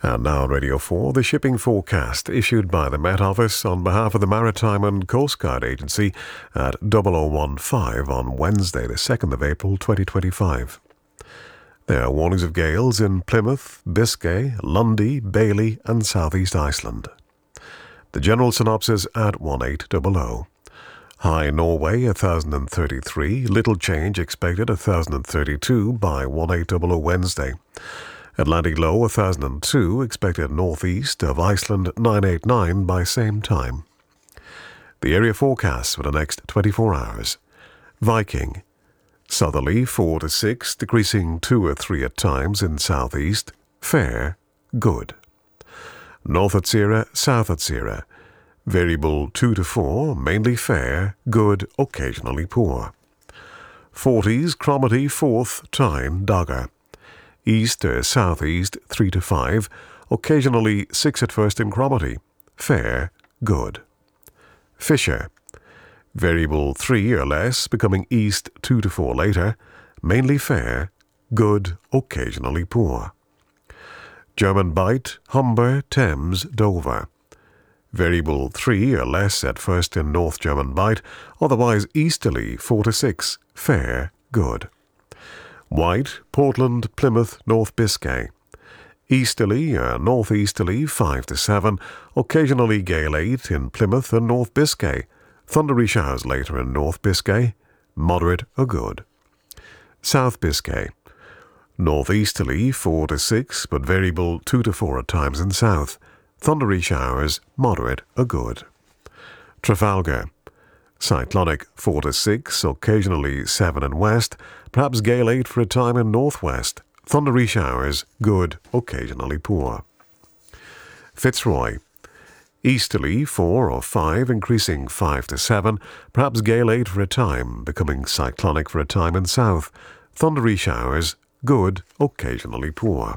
And now Radio 4, the shipping forecast issued by the Met Office on behalf of the Maritime and Coast Guard Agency at 0015 on Wednesday, the 2nd of April 2025. There are warnings of gales in Plymouth, Biscay, Lundy, Bailey and Southeast Iceland. The general synopsis at 1800. High Norway 1033, little change expected 1032 by 1800 Wednesday. Atlantic low 1002, expected northeast of Iceland 989 by same time. The area forecast for the next 24 hours. Viking, southerly 4 to 6, decreasing 2 or 3 at times in southeast, fair, good. North Atsira, South Atsira, variable 2 to 4, mainly fair, good, occasionally poor. 40s, Cromarty 4th, Tyne, Dogger. East or southeast 3 to 5, occasionally 6 at first in Cromarty, fair, good. Fisher, variable 3 or less, becoming east 2 to 4 later, mainly fair, good, occasionally poor. German Bight, Humber, Thames, Dover. Variable 3 or less at first in North German Bight, otherwise easterly 4 to 6, fair, good. White, Portland, Plymouth, North Biscay. Easterly or northeasterly 5 to 7, occasionally gale 8 in Plymouth and North Biscay. Thundery showers later in North Biscay, moderate or good. South Biscay. Northeasterly 4 to 6, but variable 2 to 4 at times in south. Thundery showers, moderate or good. Trafalgar. Cyclonic 4 to 6, occasionally 7 in west, perhaps gale 8 for a time in northwest. Thundery showers, good, occasionally poor. Fitzroy. Easterly 4 or 5, increasing 5 to 7, perhaps gale 8 for a time, becoming cyclonic for a time in south. Thundery showers, good, occasionally poor.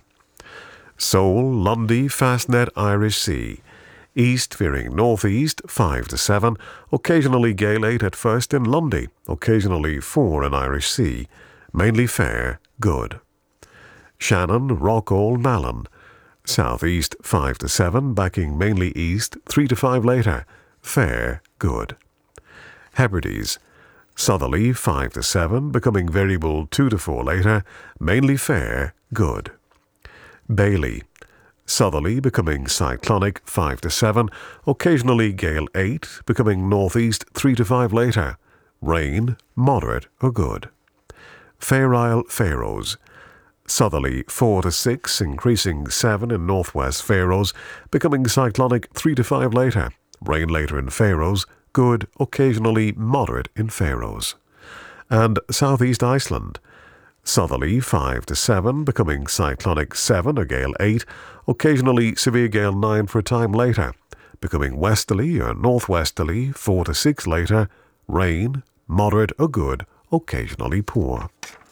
Seoul, Lundy, Fastnet, Irish Sea. East veering northeast 5 to 7, occasionally gale 8 at first in Lundy, occasionally 4 in Irish Sea, mainly fair, good. Shannon, Rockall, Malin. Southeast 5 to 7, backing mainly east 3 to 5 later, fair, good. Hebrides. Southerly 5 to 7, becoming variable 2 to 4 later, mainly fair, good. Bailey. Southerly becoming cyclonic 5 to 7, occasionally gale 8, becoming northeast 3 to 5 later. Rain, moderate or good. Fair Isle, Faroes. Southerly 4 to 6, increasing 7 in northwest Faroes, becoming cyclonic 3 to 5 later. Rain later in Faroes, good, occasionally moderate in Faroes. And southeast Iceland. Southerly 5 to 7, becoming cyclonic 7 or gale 8, occasionally severe gale 9 for a time later, becoming westerly or northwesterly 4 to 6 later, rain, moderate or good, occasionally poor.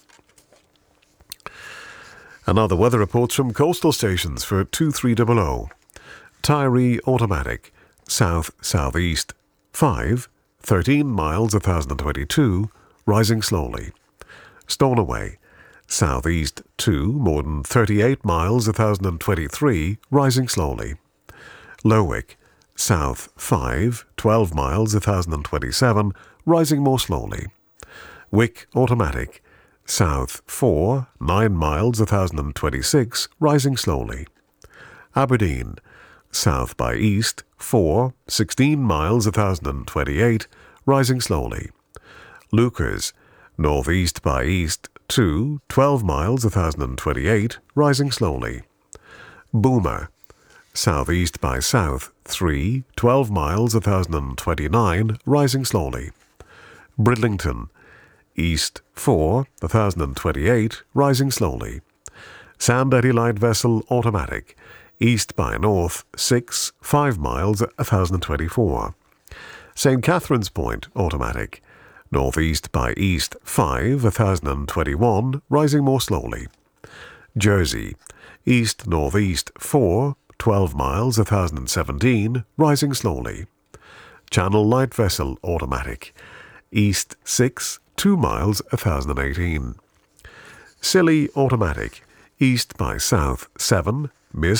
And now the weather reports from coastal stations for 2300. Tyree automatic, south-southeast 5, 13 miles 1022, rising slowly. Stornoway, southeast 2, more than 38 miles 1023, rising slowly. Lerwick, south 5, 12 miles 1027, rising more slowly. Wick automatic, south 4, 9 miles 1026, rising slowly. Aberdeen, south by east 4, 16 miles 1028, rising slowly. Leuchars, northeast by east 2, 12 miles 1028, rising slowly. Boomer, southeast by south 3, 12 miles 1029, rising slowly. Bridlington, east 4, 1028, rising slowly. Sand Eddy light vessel automatic, east by north 6, 5 miles 1024. St. Catherine's Point automatic, northeast by east 5, 1021, rising more slowly. Jersey, east-northeast 4, 12 miles 1017, rising slowly. Channel light vessel automatic, east 6, 2 miles 1018. Scilly automatic, east by south 7, mist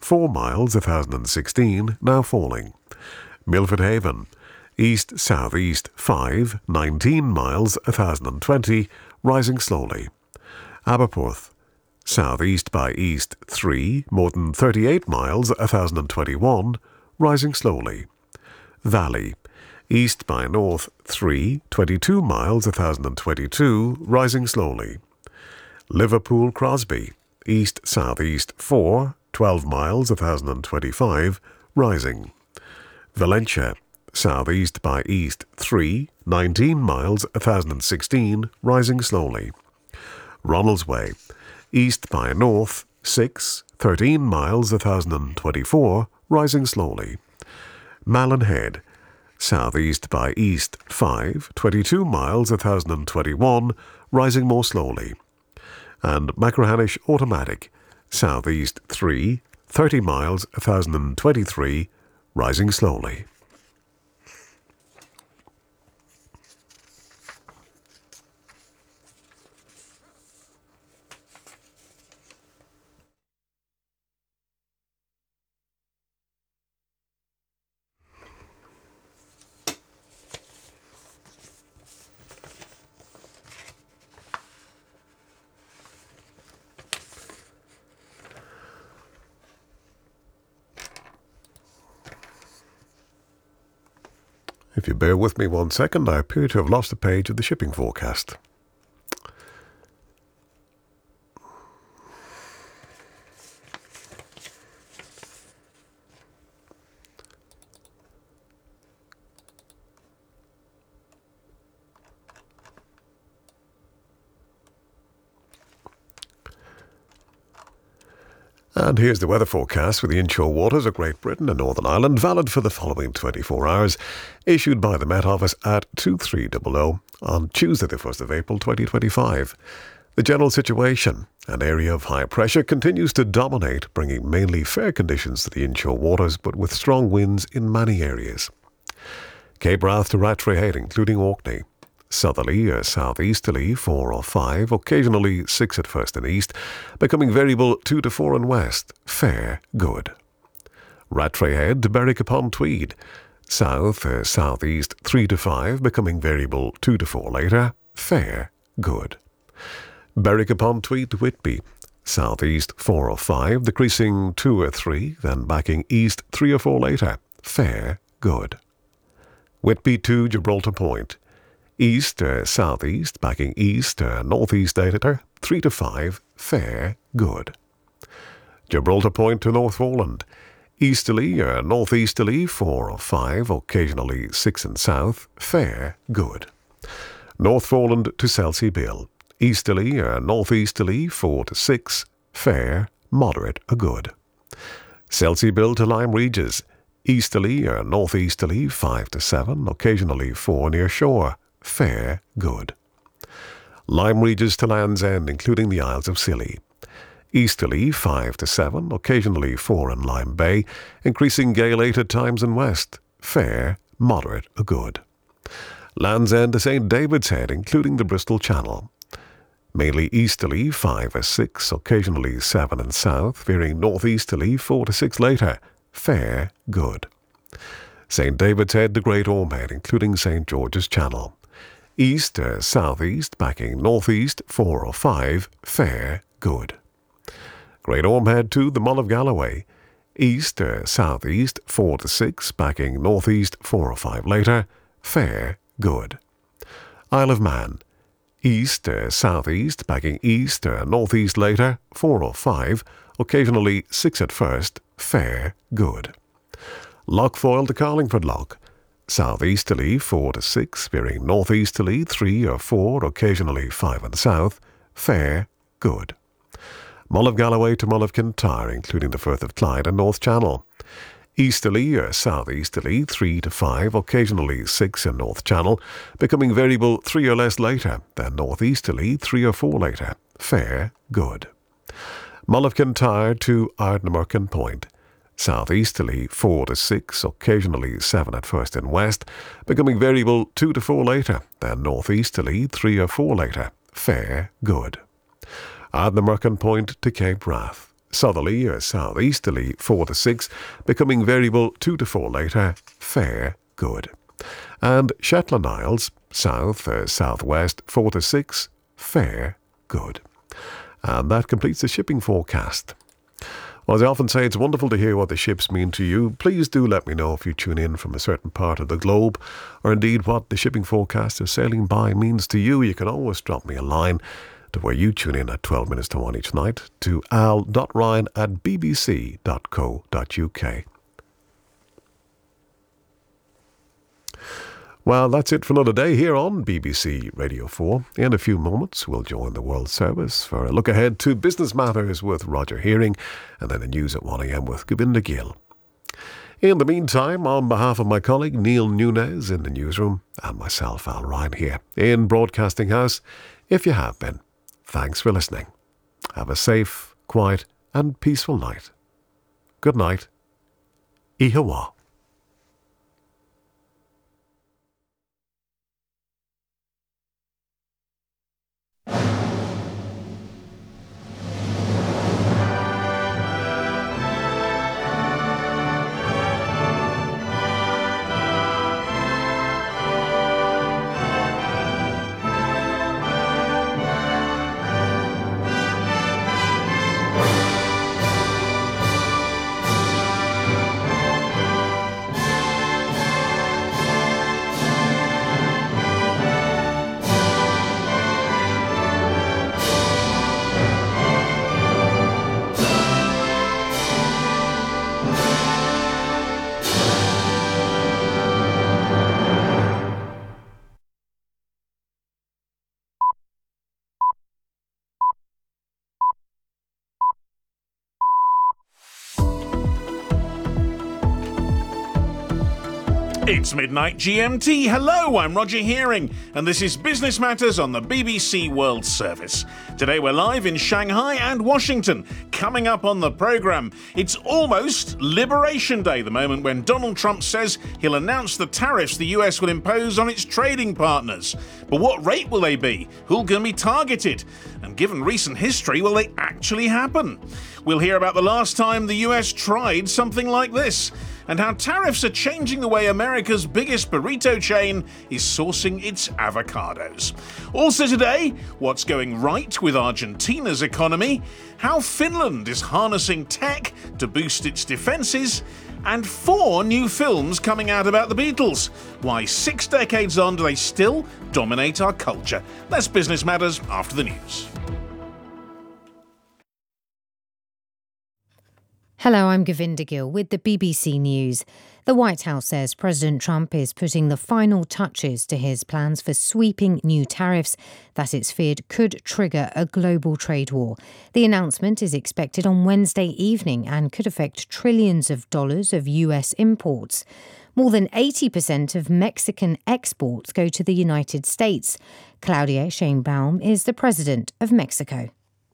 4 miles 1016, now falling. Milford Haven, east-southeast 5, 19 miles 1020, rising slowly. Aberporth, southeast by east 3, more than 38 miles 1021, rising slowly. Valley, east by north 3, 22 miles 1022, rising slowly. Liverpool Crosby, east-southeast 4, 12 miles 1025, rising. Valentia, southeast by east 3, 19 miles 1016, rising slowly. Ronaldsway, east by north 6, 13 miles 1024, rising slowly. Malin southeast by east 5, 22 miles 1021, rising more slowly. And Machrihanish Automatic, southeast 3, 30 miles 1023, rising slowly. If you bear with me 1 second, I appear to have lost a page of the shipping forecast. And here's the weather forecast for the inshore waters of Great Britain and Northern Ireland, valid for the following 24 hours, issued by the Met Office at 2300 on Tuesday the 1st of April 2025. The general situation, an area of high pressure, continues to dominate, bringing mainly fair conditions to the inshore waters, but with strong winds in many areas. Cape Wrath to Rattray Head, including Orkney. Southerly or southeasterly 4 or 5, occasionally 6 at first and east, becoming variable 2 to 4 in west, fair, good. Rattray Head to Berwick upon Tweed, south or southeast 3 to 5, becoming variable 2 to 4 later, fair, good. Berwick upon Tweed to Whitby, southeast 4 or 5, decreasing 2 or 3, then backing east 3 or 4 later, fair, good. Whitby to Gibraltar Point, east or southeast, backing east or northeast later, 3 to 5, fair, good. Gibraltar Point to Northforeland, easterly or northeasterly 4 or 5, occasionally 6 in south, fair, good. Northforeland to Selsey-Bill, easterly or northeasterly 4 to 6, fair, moderate or good. Selsey-Bill to Lyme Regis, easterly or northeasterly 5 to 7, occasionally 4 near shore, fair, good. Lyme Regis to Land's End, including the Isles of Scilly. Easterly 5 to 7, occasionally 4 in Lyme Bay, increasing gale 8 at times in west, fair, moderate or good. Land's End to St. David's Head, including the Bristol Channel. Mainly easterly 5 or 6, occasionally 7 in south, veering northeasterly 4 to 6 later, fair, good. St. David's Head to Great Orme Head, including St. George's Channel. East or southeast, backing northeast 4 or 5, fair, good. Great Orme Head to the Mull of Galloway. East or southeast 4 to 6, backing northeast 4 or 5 later, fair, good. Isle of Man. East or southeast, backing east or northeast later, 4 or 5, occasionally 6 at first, fair, good. Loch Foyle to Carlingford Loch. Southeasterly 4 to 6, veering northeasterly 3 or 4, occasionally 5 in south, fair, good. Mull of Galloway to Mull of Kintyre, including the Firth of Clyde and North Channel. Easterly or southeasterly 3 to 5, occasionally 6 in North Channel, becoming variable 3 or less later, then northeasterly 3 or 4 later, fair, good. Mull of Kintyre to Ardnamurchan Point. Southeasterly 4 to 6, occasionally 7 at first in west, becoming variable 2 to 4 later, then northeasterly 3 or 4 later, fair, good. Ardnamurchan Point to Cape Wrath. southerly or southeasterly 4 to 6, becoming variable 2 to 4 later, fair, good. And Shetland Isles, south or southwest 4 to 6, fair, good. And that completes the shipping forecast. Well, as I often say, it's wonderful to hear what the ships mean to you. Please do let me know if you tune in from a certain part of the globe, or indeed what the shipping forecast of sailing by means to you. You can always drop me a line to where you tune in at 12 minutes to 1 each night to al.ryan@bbc.co.uk. Well, that's it for another day here on BBC Radio 4. In a few moments, we'll join the World Service for a look ahead to Business Matters with Roger Hearing, and then the news at 1 a.m. with Govinda Gill. In the meantime, on behalf of my colleague Neil Nunez in the newsroom, and myself, Al Ryan, here in Broadcasting House, if you have been, thanks for listening. Have a safe, quiet and peaceful night. Good night. Ihawa. It's midnight GMT. Hello, I'm Roger Hearing, and this is Business Matters on the BBC World Service. Today we're live in Shanghai and Washington. Coming up on the programme, it's almost Liberation Day, the moment when Donald Trump says he'll announce the tariffs the US will impose on its trading partners. But what rate will they be? Who's going to be targeted? And given recent history, will they actually happen? We'll hear about the last time the US tried something like this, and how tariffs are changing the way America's biggest burrito chain is sourcing its avocados. Also today, what's going right with Argentina's economy, how Finland is harnessing tech to boost its defences, and 4 new films coming out about the Beatles. Why 6 decades on do they still dominate our culture? That's Business Matters after the news. Hello, I'm Govinda Gill with the BBC News. The White House says President Trump is putting the final touches to his plans for sweeping new tariffs that it's feared could trigger a global trade war. The announcement is expected on Wednesday evening and could affect trillions of dollars of US imports. More than 80% of Mexican exports go to the United States. Claudia Sheinbaum is the president of Mexico.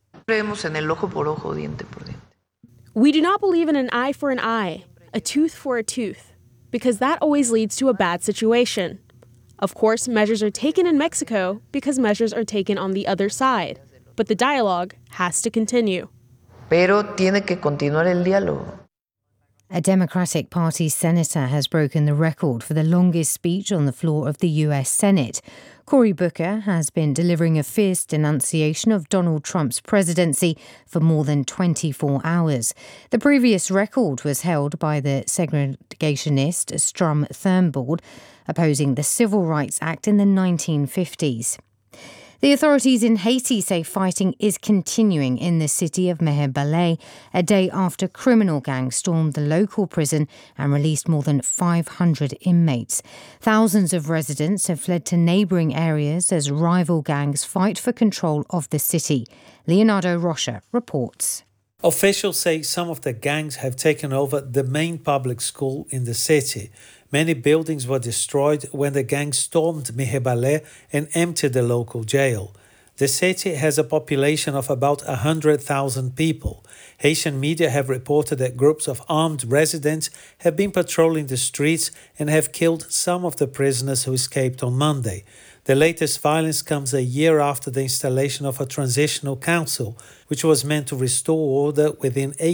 We do not believe in an eye for an eye, a tooth for a tooth, because that always leads to a bad situation. Of course, measures are taken in Mexico because measures are taken on the other side, but the dialogue has to continue. Pero tiene que continuar el diálogo. A Democratic Party senator has broken the record for the longest speech on the floor of the US Senate. Cory Booker has been delivering a fierce denunciation of Donald Trump's presidency for more than 24 hours. The previous record was held by the segregationist Strom Thurmond, opposing the Civil Rights Act in the 1950s. The authorities in Haiti say fighting is continuing in the city of Meher-Balay, a day after criminal gangs stormed the local prison and released more than 500 inmates. Thousands of residents have fled to neighbouring areas as rival gangs fight for control of the city. Leonardo Rocha reports. Officials say some of the gangs have taken over the main public school in the city. Many buildings were destroyed when the gang stormed Meher-Balay and emptied the local jail. The city has a population of about 100,000 people. Haitian media have reported that groups of armed residents have been patrolling the streets and have killed some of the prisoners who escaped on Monday. The latest violence comes a year after the installation of a transitional council, which was meant to restore order within 8